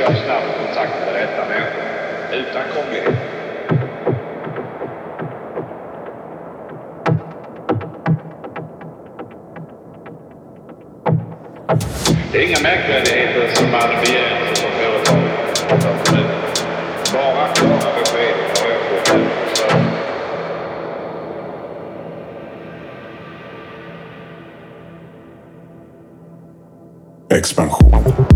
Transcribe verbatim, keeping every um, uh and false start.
får snabbt kontakt med rätta människor utan krånglighet. Det är inga märkvärdigheter som man begär som företag. Bara klara besked har jag fått här. Expansion.